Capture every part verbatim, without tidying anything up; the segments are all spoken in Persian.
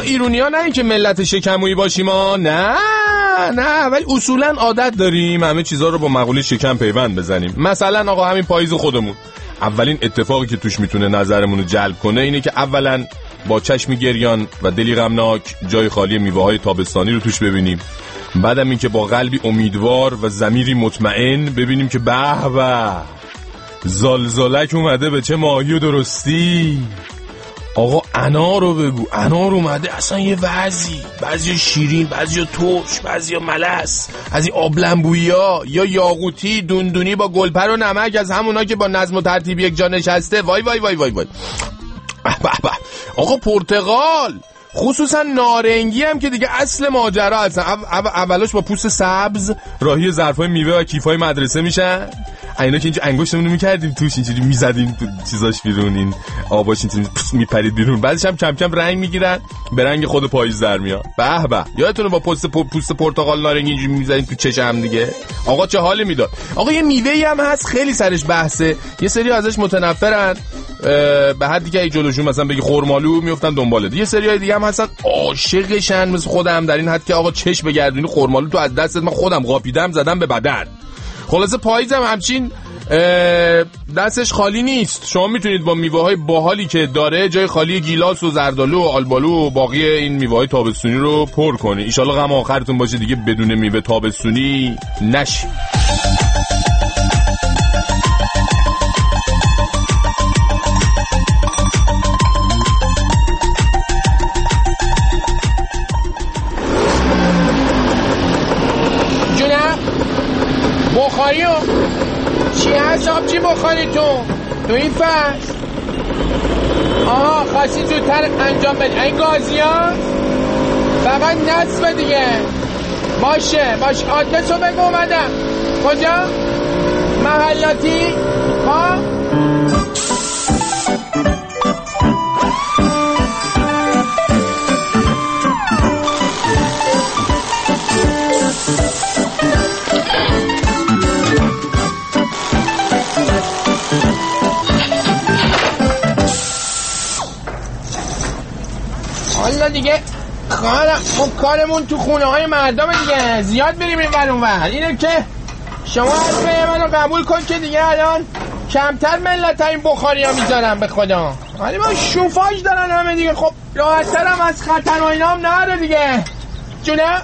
ایرونیا نه اینکه ملت شکمویی باشیم ما، نه نه، ولی اصولا عادت داریم همه چیزا رو با مقوله شکم پیوند بزنیم. مثلا آقا همین پاییز خودمون، اولین اتفاقی که توش میتونه نظرمون رو جلب کنه اینه که اولا با چشم گریان و دلی غمناک جای خالی میوه‌های تابستانی رو توش ببینیم، بعدم این که با قلبی امیدوار و ضمیری مطمئن ببینیم که به به زلزلک اومده، به چه ماهی و درستی. آقا انار رو بگو، انار اومده، اصلا یه وضعی، بعضی شیرین، بعضی ترش، بعضی ملس، از این آبلنبویی ها، یا یاقوتی دوندونی با گلپر و نمک، از همونا که با نظم و ترتیب یک جا نشسته. وای وای وای وای وای. آقا پرتقال، خصوصا نارنگی هم که دیگه اصل ماجرا هستن. اول اولاش با پوست سبز راهی ظرفای میوه و کیفای مدرسه میشن، اینا که اینجا انگشتمون رو میکردیم توش اینجوری میزدیم تو چیزاش بیرون، این آباش اینجوری میپرید بیرون، بعدش هم کم کم رنگ میگیرن به رنگ خود پاییز در میاد. به به، یادتونه با پوست پوست پرتقال نارنگی اینجوری میزدیم تو چشم دیگه. آقا چه حالی میداد. آقا یه میوه‌ای هم هست خیلی سرش بحثه، یه سری ازش متنفرن، به حدی که ای جلوشون مثلا بگی خرمالو میافتن دنبالش، یه سریای دیگه هم هستن عاشقشن مثل خودم، در این حد که آقا چش بگردونی خرمالو تو از دستت من خودم قاپیدم زدم به بدن. خلاصه پاییزم همچین دستش خالی نیست، شما میتونید با میوه‌های باحالی که داره جای خالی گیلاس و زردالو و آلبالو و باقی این میوه‌های تابستونی رو پر کنی. ان شاءالله غم آخرتون باشه دیگه بدون میوه تابستونی نشی. بخاریو چی هست آبجی بخاری تو تو این فصل؟ آها خواستی زودتر انجام بدی این گازی ها فقط نصف دیگه. باشه باشه آدرسو بگو اومدم. کجا؟ محلاتی؟ ها؟ حالا دیگه خواهرم ما کارمون تو خونه های مردم دیگه، زیاد بریم این ور اون ور. اینه که شما حرفه منو قبول کن که دیگه الان کمتر ملت این بخاری ها میذارم به خدا. ولی ما شوفاژ دارن همه دیگه، خب راحت‌تر هم از خطر و اینا هم نره دیگه. جونه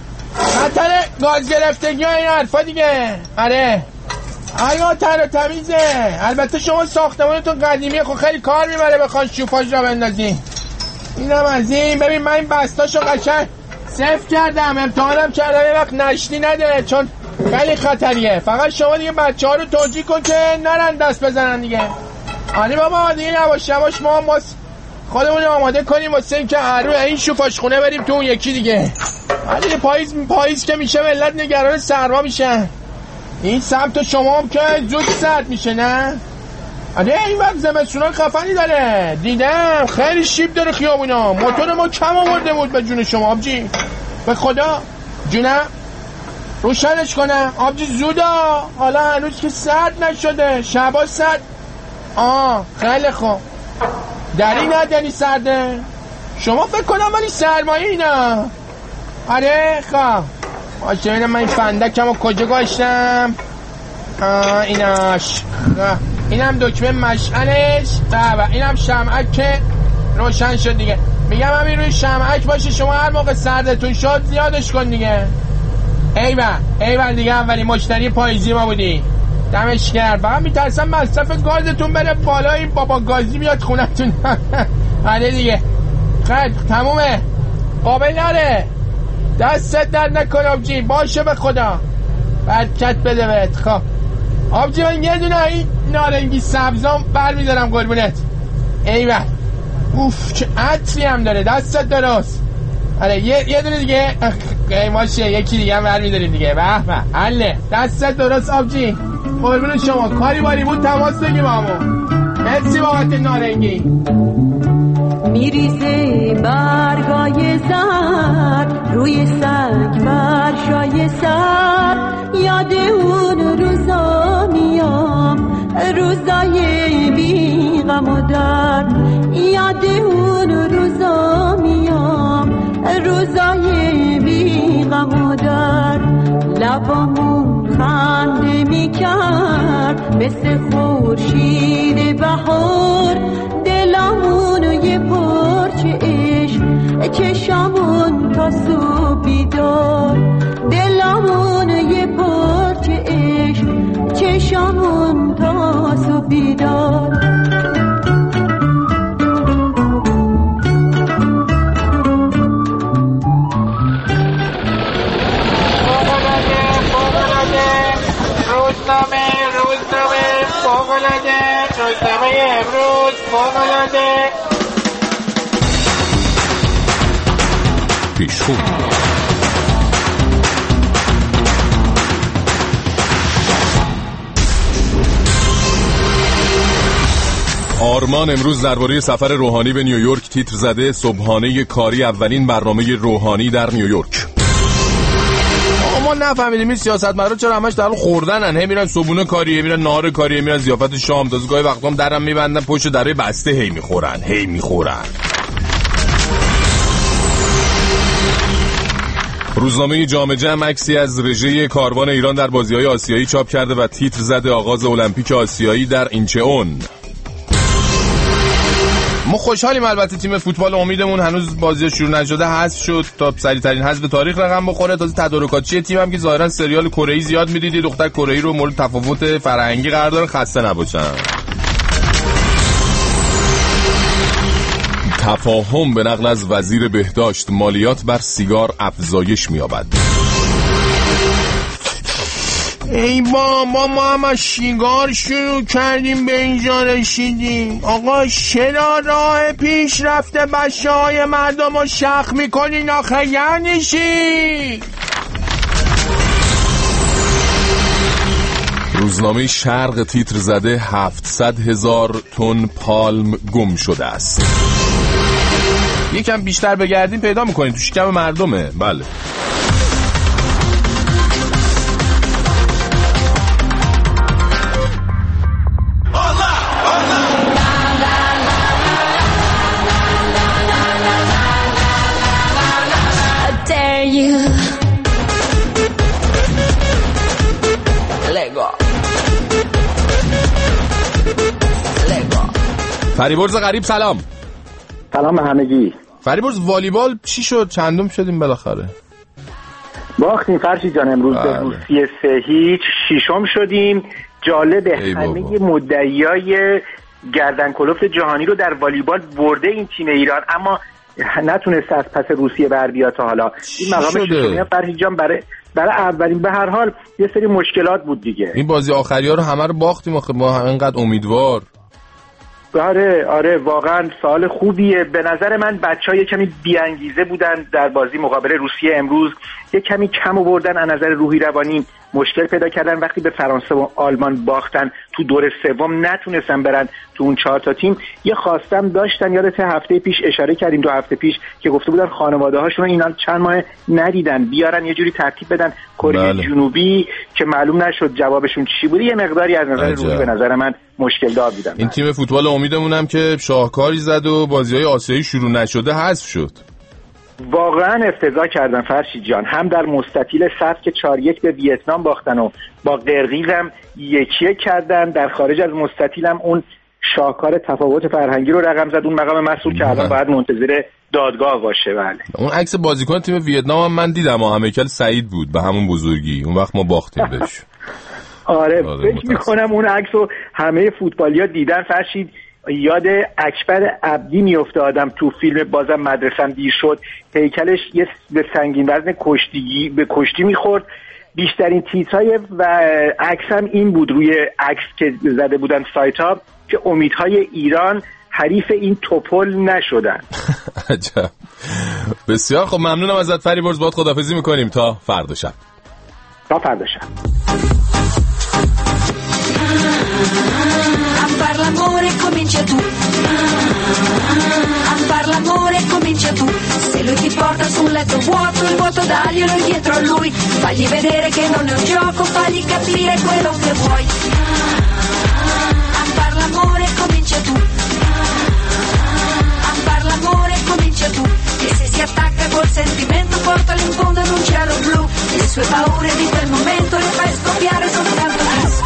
خطر گاز گرفتگی ها این حرفا دیگه. آره اینا تر و تمیزه. البته شما ساختمانتون قدیمیه، خب خیلی کار میبره بخوان شوفاژ را بندازی. اینم از این. ببین من این بستاشو قشنگ صفر کردم، امتحانم کردم، یه وقت نشتی نده چون خیلی خطریه. فقط شما دیگه بچه ها رو توجیه کن که نرن دست بزنن دیگه. آره بابا دیگه یواش یواش ما هم خودمون آماده کنیم واسه اینکه هر روز این شوفاژ خونه بریم تو اون یکی دیگه. آره پاییز پاییز که میشه ملت نگران سرما میشن. این سمت شما هم که زود سرد میشه نه؟ آره این وقت زمستونا خفنی داره، دیدم خیلی شیب داره خیابونا. موتور ما کم آورده بود به جون شما آبجی، به خدا جونم روشنش کنم آبجی زودا. حالا هنوز که سرد نشده، شبا سرد. آه خیلی خوب، در این حد یعنی سرده. شما فکر کنم ولی سرمایه اینا. آره خواه باشه ببینم من این فندکم رو کجا گاشتم. آه ایناش خواه. اینم دکمه مشعلش و اینم شمعک که روشن شد دیگه. میگم همین روی شمعک باشه، شما هر موقع سردتون شد زیادش کن دیگه. ایول ایول دیگه، اولی مشتری پاییزی ما بودی، دمش کرد. فقط میترسم مصرف گازتون بره بالا، این بابا گازی بیاد خونتون. آره دیگه خیلی تمومه، قابل نره. دستت در نکن آبجی، باشه به خدا برکت بده بهت. خب آبجی من یه دونه این نارنگی سبزام برمیدارم قربونت. ایول اوف چه عطری هم داره، دستت درست. آره یه یه دونه دیگه قیماشه، یکی دیگه هم برمیداریم دیگه. به به حله، دستت درست آبجی قربون شما. کاری باری بود تماس بگی با همون. مرسی بابت نارنگی. میریزه برگای زرد روی سنگ برشای سر، یاد اون روزا میام، روزای بی غم و درد. یاد اون روزا میام، غم و درد لبامون خنده میکرد مثل خورشید بهار دلمونو یه پرچه عشق چشمون تا صبح بیدار دلمونو یه پرچه عشق چشمون تا صبح بیدار روزنامه روزنامه فوق‌العاده روزنامه امروز فوق‌العاده پیشخون آرمان امروز درباره سفر روحانی به نیویورک تیتر زده صبحانه کاری اولین برنامه روحانی در نیویورک. ما نفهمیدیم این سیاستمدارا چرا همش در حال خوردنن، هی میرن صبحونه کاری، میرن نهار کاری، میرن ضیافت شام، تازه گاهی وقتا هم درم میبندن پشت دره بسته هی میخورن هی میخورن. روزنامه جامعه جمع عکسی از رژه کاروان ایران در بازی‌های آسیایی چاپ کرده و تیتر زده آغاز المپیک آسیایی در اینچئون. ما خوشحالیم البته تیم فوتبال امیدمون هنوز بازی شروع نشده حذف شد تا سریع‌ترین حذف تاریخ رقم بخوره. تازه تدارکاتچی تیم هم که ظاهرا سریال کره‌ای زیاد می‌دیدی دختر کره‌ای رو مورد تفاوت فرهنگی قرار داره، خسته نباشن. تفاهم به نقل از وزیر بهداشت مالیات بر سیگار افزایش می‌یابد. ای بابا ما هم سیگار شروع کردیم به اینجا رسیدیم. آقا چرا راه پیش رفته بچه های مردم رو شخ میکنین آخه یعنی چی؟ روزنامه شرق تیتر زده هفتصد هزار تن پالم گم شده است. یکم بیشتر بگردیم پیدا میکنیم تو شکم مردمه. بله. فریبرز غریب سلام. سلام به همگی. فریبرز والیبال چی شد؟ چندم شدیم بالاخره؟ باختیم فرشید جان امروز به روسیه سه هیچ ششم شدیم. جالبه همه مدعیای گردن کلفت جهانی رو در والیبال برده این تیم ایران، اما نتونست از پس روسیه بر بیاد تا حالا. این مقام ششمی فرشید جان برای برای اولین به هر حال یه سری مشکلات بود دیگه. این بازی آخری ها رو همه رو باختیم آخه ما اینقدر امیدوار. آره آره واقعا سال خوبیه. به نظر من بچه‌ها یه کمی بی‌انگیزه بودن در بازی مقابل روسیه امروز، یه کمی کم آوردن از نظر روحی روانی، مشکل پیدا کردن وقتی به فرانسه و آلمان باختن تو دور سوم نتونستن برن تو اون چهار تا تیم. یه خواستم داشتن، یادت هفته پیش اشاره کردیم دو هفته پیش که گفته بودن خانواده هاشون اینا چند ماه ندیدن بیارن یه جوری ترتیب بدن کره بله. جنوبی که معلوم نشد جوابشون چی بود. یه مقداری از نظر روحی به نظر من مشکل دار بودن. این تیم فوتبال امیدمونم که شاهکاری زد و بازی‌های آسیایی شروع نشده حذف شد. واقعا افتضاح کردن فرشید جان، هم در مستطیل صف که چهار یک به ویتنام باختن و با قرقیز هم یکیه کردن، در خارج از مستطیل هم اون شاهکار تفاوت فرهنگی رو رقم زد اون مقام مسئول که الان باید منتظر دادگاه باشه. بله اون عکس بازیکن تیم ویتنام هم من دیدم و همیکل سعید بود به همون بزرگی، اون وقت ما باختیم بهش. آره فکر میکنم اون عکس رو همه فوتبالی‌ها دیدن فرشید. یاد اکبر عبدی میفته آدم تو فیلم بازم مدرسم دیر شد، هیکلش یه به سنگین وزن کشتیگی به کشتی میخورد. بیشترین تیترای و عکس هم این بود روی عکس که زده بودن سایت ها که امیدهای ایران حریف این توپل نشدن. عجب. بسیار خب ممنونم ازت فریبرز، باهات خداحافظی میکنیم تا فردا شب. تا فردا شب. A far l'amore comincia tu, a far l'amore comincia tu. Se lui ti porta sul letto vuoto, il vuoto daglielo dietro a lui. Fagli vedere che non è un gioco, fagli capire quello che vuoi. A far l'amore comincia tu, a far l'amore comincia tu. E se si attacca col sentimento portalo in fondo ad un cielo blu. sue paure di quel momento le fai scoppiare soltanto adesso.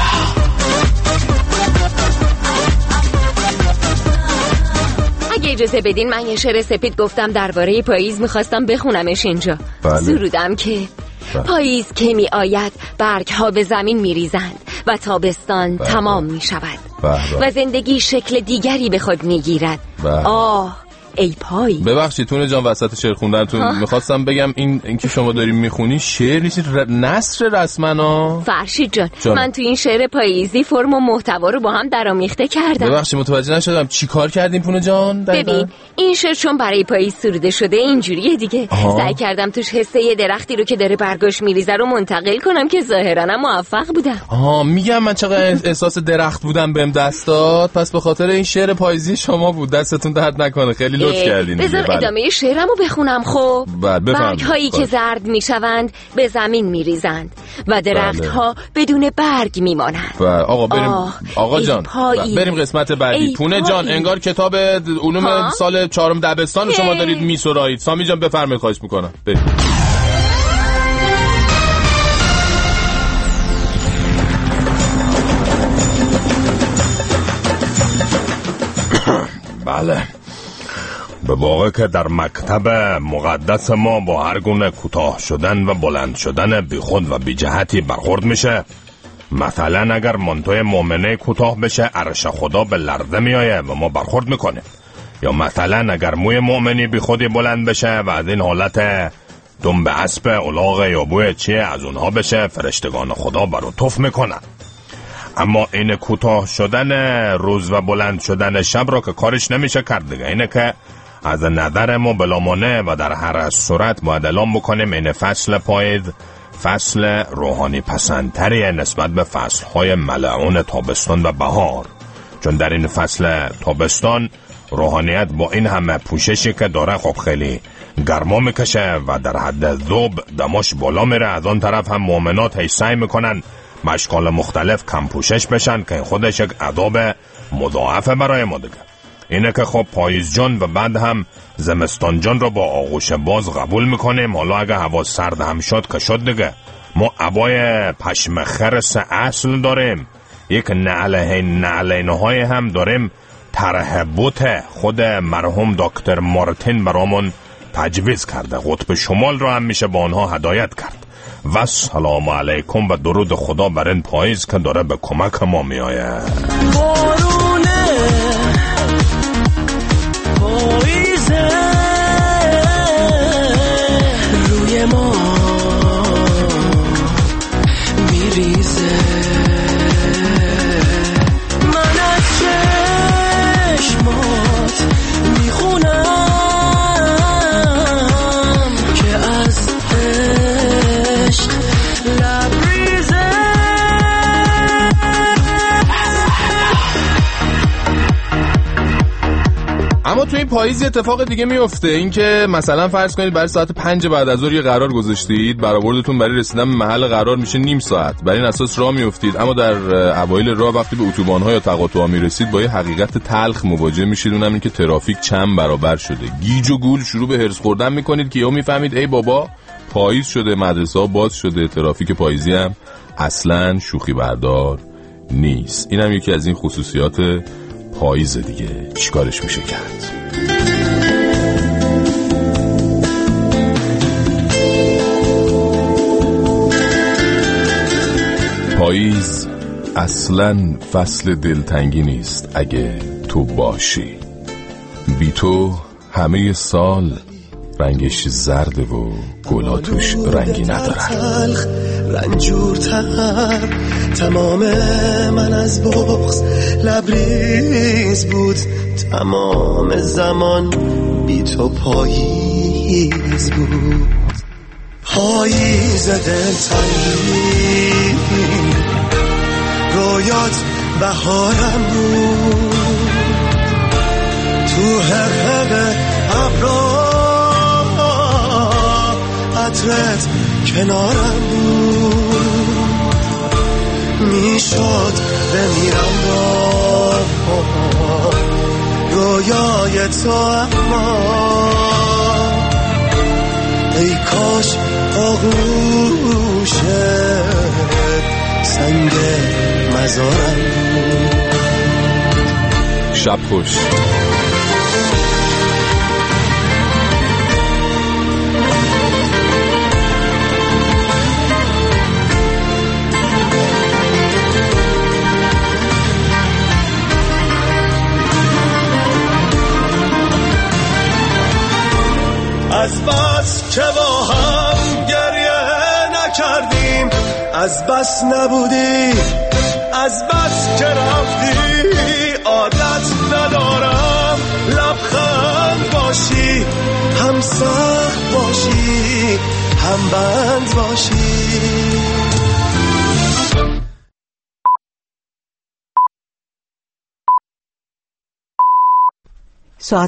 اگه اجازه بدین من یه شعر سپید گفتم درباره پاییز میخواستم بخونمش اینجا. بله. سرودم که بله. پاییز که می آید برگ ها به زمین می ریزند و تابستان بله. تمام می شود بله. و زندگی شکل دیگری به خود می گیرد. بله. آه ای پای. ببخشید تونه جان وسط شعر خوندنتون میخواستم بگم این اینکه شما داریم میخونی شعر نیست ر... نثر رسما. فرشید جان جان. من تو این شعر پاییزی فرم و محتوا رو با هم درآمیخته کردم. ببخشید متوجه نشدم چی کار کردیم پونه جان دقیقا؟ ببین این شعر چون برای پاییز سروده شده اینجوریه دیگه. آها. سعی کردم توش حسه یه درختی رو که داره برگاش میریزه رو منتقل کنم که ظاهراً موفق بودم. آها میگم من چقدر احساس درخت بودم بهم دست داد، پس به خاطر این شعر پاییزی شما بود. دستتون درد نکنه، خیلی لطف کردین. بذار بله. ادامه شعرمو بخونم. خب بله برگ هایی که زرد میشوند به زمین میریزند و درخت ها بله. بدون برگ میمانند. و آقا بریم آه، آقا جان پاییز. بریم قسمت بعدی. پونه جان پاییز. انگار کتاب علوم ها؟ سال چهارم دبستان شما دارید میسرایید. سامی جان بفرمایید، خواهش میکنم بریم. بله به واقع که در مکتب مقدس ما با هر گونه کوتاه شدن و بلند شدن بی خود و بی جهتی برخورد میشه. مثلا اگر مانتوی مؤمنه کوتاه بشه عرش خدا به لرزه میایه و ما برخورد میکنه، یا مثلا اگر موی مؤمنی بی خودی بلند بشه و از این حالت دنب اسب الاغ یا بوی چیه از اونها بشه فرشتگان خدا برو توف میکنن. اما این کوتاه شدن روز و بلند شدن شب را که کارش نمیشه کرد دیگه. اینه که از نظر ما بلامانه و در هر صورت باید اعلام بکنیم این فصل پاییز فصل روحانی پسندتریه نسبت به فصلهای ملعون تابستان و بهار، چون در این فصل تابستان روحانیت با این همه پوششی که داره خب خیلی گرما میکشه و در حد ذوب دماش بالا میره. از آن طرف هم مؤمنات هی سعی میکنن مشکال مختلف کم پوشش بشن که خودش یک عذاب مضاعفه برای ما دیگه. اینه که خب پاییز جان و بعد هم زمستان جان رو با آغوش باز قبول میکنیم. حالا اگه هوا سرد هم شد که شد دیگه. ما عبای پشم خرس اصل داریم، یک نعله نعلینه های هم داریم طرح بوت خود مرحوم دکتر مارتین برامون تجویز کرده. قطب شمال رو هم میشه با آنها هدایت کرد. و سلام علیکم و درود خدا بر این پاییز که داره به کمک ما میآید. بارونه پاییزه روی ما میریزه، من از چشمات میخونم که از عشق لبریزه. اما تو این پاییز اتفاق دیگه میفته، این که مثلا فرض کنید برای ساعت پنج بعد از ظهر یه قرار گذاشتید، برآوردتون برای رسیدن به محل قرار میشه نیم ساعت. برای این اساس راه میافتید، اما در اوایل راه وقتی به اتوبان‌ها یا تقاطع‌ها میرسید با یه حقیقت تلخ مواجه میشید، اونم این که ترافیک چند برابر شده. گیج و گول شروع به هرس خوردن میکنید که یا میفهمید ای بابا پاییز شده، مدرسه‌ها باز شده، ترافیک پاییزی هم اصلاً شوخی بردار نیست. اینم یکی از این خصوصیات پاییز دیگه. چیکارش میشه کرد؟ پاییز اصلاً فصل دلتنگی نیست اگه تو باشی. بی تو همه سال رنگش زرده و گلا توش رنگی ندارن. رنجورتر تمام من از بغض لبریز بود، تمام زمان بی تو پاییز بود. پاییز دلتنگی رویات بهارم بود، تو حقق ابرا عطرت کنارم بود، میشد بمیرم با رویای تو، اما ای کاش آغوشت سنگ مزارم بود. شب خوش. از بس که با هم گریه نکردیم، از بس نبودی، از بس که رفتی، عادت ندارم لبخند باشی، هم سخت باشی هم بند باشی. ساعت